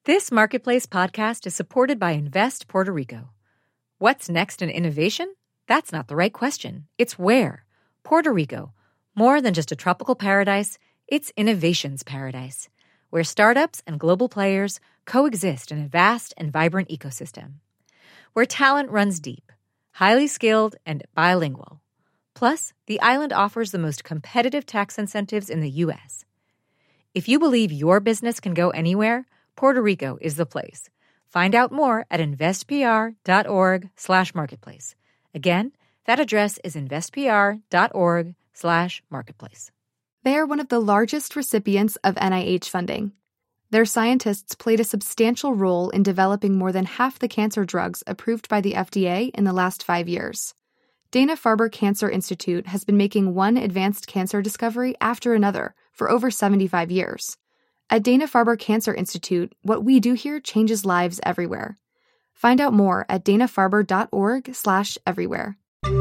This Marketplace podcast is supported by Invest Puerto Rico. What's next in innovation? That's not the right question. It's where. Puerto Rico. More than just a tropical paradise, it's innovation's paradise, where startups and global players coexist in a vast and vibrant ecosystem. Where talent runs deep, highly skilled, and bilingual. Plus, the island offers the most competitive tax incentives in the U.S. If you believe your business can go anywhere, Puerto Rico is the place. Find out more at investpr.org/marketplace. Again, that address is investpr.org/marketplace. They are one of the largest recipients of NIH funding. Their scientists played a substantial role in developing more than half the cancer drugs approved by the FDA in the last 5 years. Dana-Farber Cancer Institute has been making one advanced cancer discovery after another for over 75 years. At Dana-Farber Cancer Institute, what we do here changes lives everywhere. Find out more at danafarber.org/everywhere.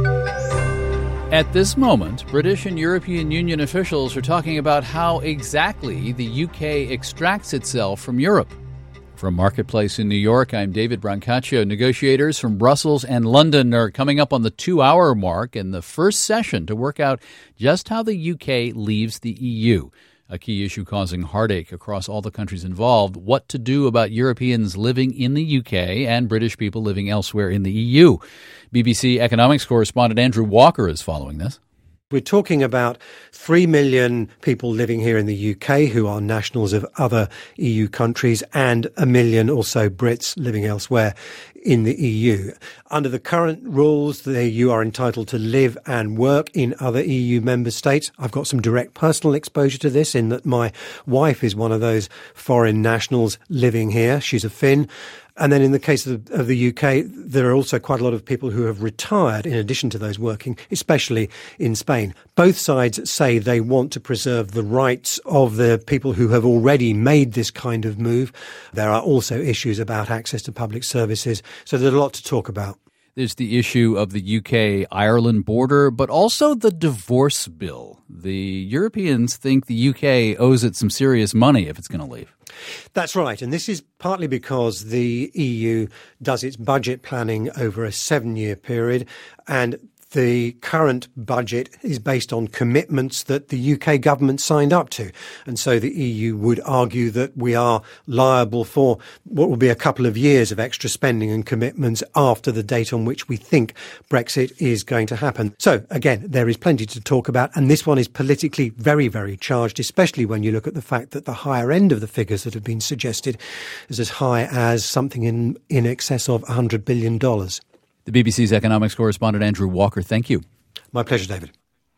At this moment, British and European Union officials are talking about how exactly the UK extracts itself from Europe. From Marketplace in New York, I'm David Brancaccio. Negotiators from Brussels and London are coming up on the 2-hour mark in the first session to work out just how the UK leaves the EU. A key issue causing heartache across all the countries involved, what to do about Europeans living in the UK and British people living elsewhere in the EU. BBC economics correspondent Andrew Walker is following this. We're talking about 3 million people living here in the UK who are nationals of other EU countries and 1 million or so Brits living elsewhere in the EU. Under the current rules, you are entitled to live and work in other EU member states. I've got some direct personal exposure to this in that my wife is one of those foreign nationals living here. She's a Finn. And then in the case of the UK, there are also quite a lot of people who have retired in addition to those working, especially in Spain. Both sides say they want to preserve the rights of the people who have already made this kind of move. There are also issues about access to public services. So there's a lot to talk about. There's the issue of the UK-Ireland border, but also the divorce bill. The Europeans think the UK owes it some serious money if it's going to leave. That's right. And this is partly because the EU does its budget planning over a 7-year period, and the current budget is based on commitments that the UK government signed up to. And so the EU would argue that we are liable for what will be a couple of years of extra spending and commitments after the date on which we think Brexit is going to happen. So again, there is plenty to talk about. And this one is politically very, very charged, especially when you look at the fact that the higher end of the figures that have been suggested is as high as something in excess of $100 billion. The BBC's economics correspondent Andrew Walker, thank you. My pleasure, David.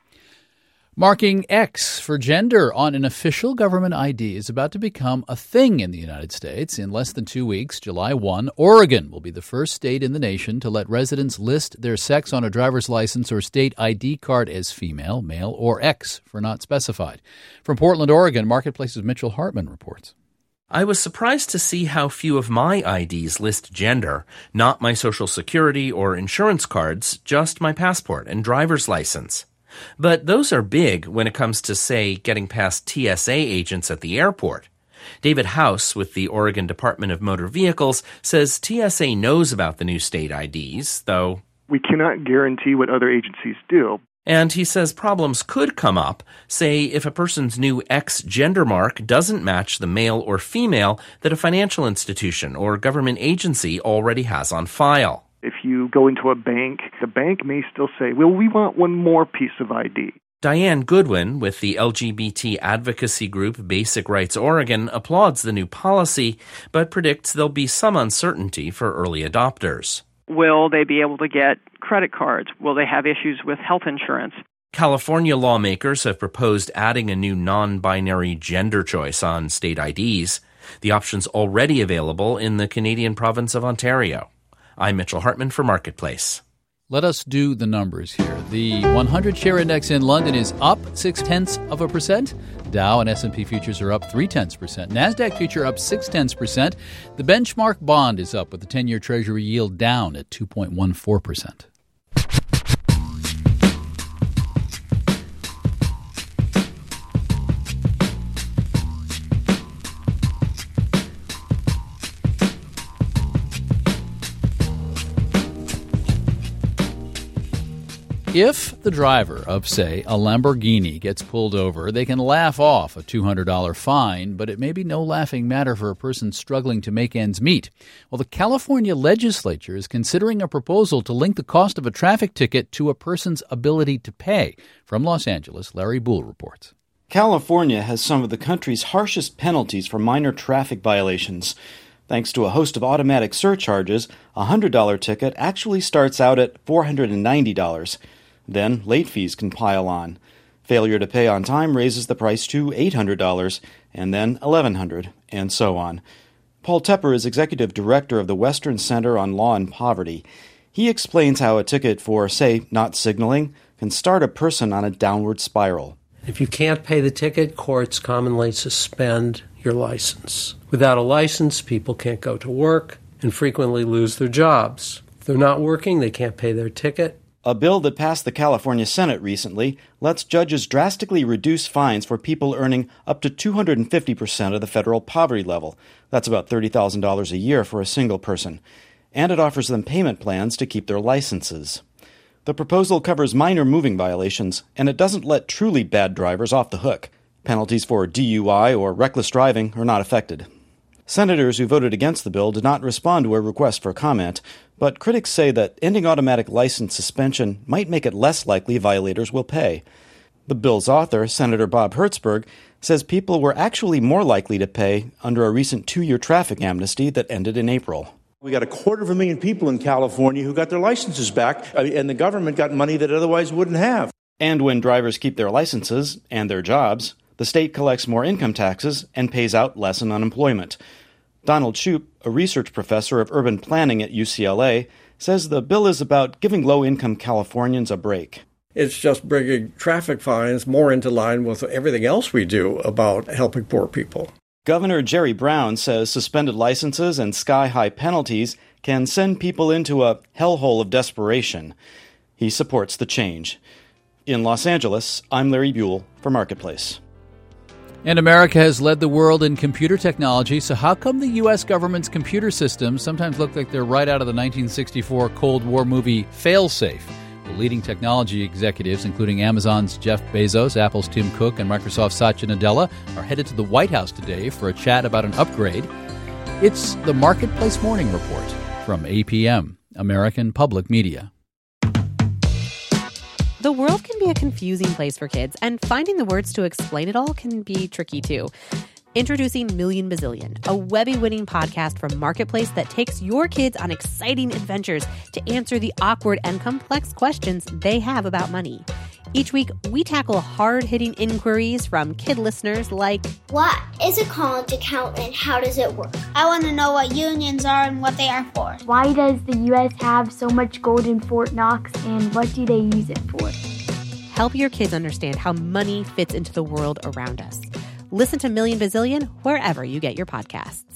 Marking X for gender on an official government ID is about to become a thing in the United States. In less than 2 weeks, July 1, Oregon will be the first state in the nation to let residents list their sex on a driver's license or state ID card as female, male, or X for not specified. From Portland, Oregon, Marketplace's Mitchell Hartman reports. I was surprised to see how few of my IDs list gender, not my social security or insurance cards, just my passport and driver's license. But those are big when it comes to, say, getting past TSA agents at the airport. David House with the Oregon Department of Motor Vehicles says TSA knows about the new state IDs, though we cannot guarantee what other agencies do. And he says problems could come up, say if a person's new X gender mark doesn't match the male or female that a financial institution or government agency already has on file. If you go into a bank, the bank may still say, well, we want one more piece of ID. Diane Goodwin with the LGBT advocacy group Basic Rights Oregon applauds the new policy, but predicts there'll be some uncertainty for early adopters. Will they be able to get credit cards? Will they have issues with health insurance? California lawmakers have proposed adding a new non-binary gender choice on state IDs. The option's already available in the Canadian province of Ontario. I'm Mitchell Hartman for Marketplace. Let us do the numbers here. The 100 share index in London is up 0.6%. Dow and S&P futures are up 0.3%. NASDAQ future up 0.6%. The benchmark bond is up with the 10-year Treasury yield down at 2.14%. If the driver of, say, a Lamborghini gets pulled over, they can laugh off a $200 fine, but it may be no laughing matter for a person struggling to make ends meet. Well, the California legislature is considering a proposal to link the cost of a traffic ticket to a person's ability to pay. From Los Angeles, Larry Boole reports. California has some of the country's harshest penalties for minor traffic violations. Thanks to a host of automatic surcharges, a $100 ticket actually starts out at $490. Then late fees can pile on. Failure to pay on time raises the price to $800, and then $1,100, and so on. Paul Tepper is executive director of the Western Center on Law and Poverty. He explains how a ticket for, say, not signaling can start a person on a downward spiral. If you can't pay the ticket, courts commonly suspend your license. Without a license, people can't go to work and frequently lose their jobs. If they're not working, they can't pay their ticket. A bill that passed the California Senate recently lets judges drastically reduce fines for people earning up to 250% of the federal poverty level. That's about $30,000 a year for a single person. And it offers them payment plans to keep their licenses. The proposal covers minor moving violations, and it doesn't let truly bad drivers off the hook. Penalties for DUI or reckless driving are not affected. Senators who voted against the bill did not respond to a request for comment, but critics say that ending automatic license suspension might make it less likely violators will pay. The bill's author, Senator Bob Hertzberg, says people were actually more likely to pay under a recent 2-year traffic amnesty that ended in April. We got 250,000 people in California who got their licenses back, and the government got money that it otherwise wouldn't have. And when drivers keep their licenses and their jobs, the state collects more income taxes and pays out less in unemployment. Donald Shoup, a research professor of urban planning at UCLA, says the bill is about giving low-income Californians a break. It's just bringing traffic fines more into line with everything else we do about helping poor people. Governor Jerry Brown says suspended licenses and sky-high penalties can send people into a hellhole of desperation. He supports the change. In Los Angeles, I'm Larry Buell for Marketplace. And America has led the world in computer technology, so how come the U.S. government's computer systems sometimes look like they're right out of the 1964 Cold War movie Failsafe? The leading technology executives, including Amazon's Jeff Bezos, Apple's Tim Cook, and Microsoft's Satya Nadella, are headed to the White House today for a chat about an upgrade. It's the Marketplace Morning Report from APM, American Public Media. The world can be a confusing place for kids, and finding the words to explain it all can be tricky too. Introducing Million Bazillion, a Webby-winning podcast from Marketplace that takes your kids on exciting adventures to answer the awkward and complex questions they have about money. Each week, we tackle hard-hitting inquiries from kid listeners like, what is a college account and how does it work? I want to know what unions are and what they are for. Why does the U.S. have so much gold in Fort Knox and what do they use it for? Help your kids understand how money fits into the world around us. Listen to Million Bazillion wherever you get your podcasts.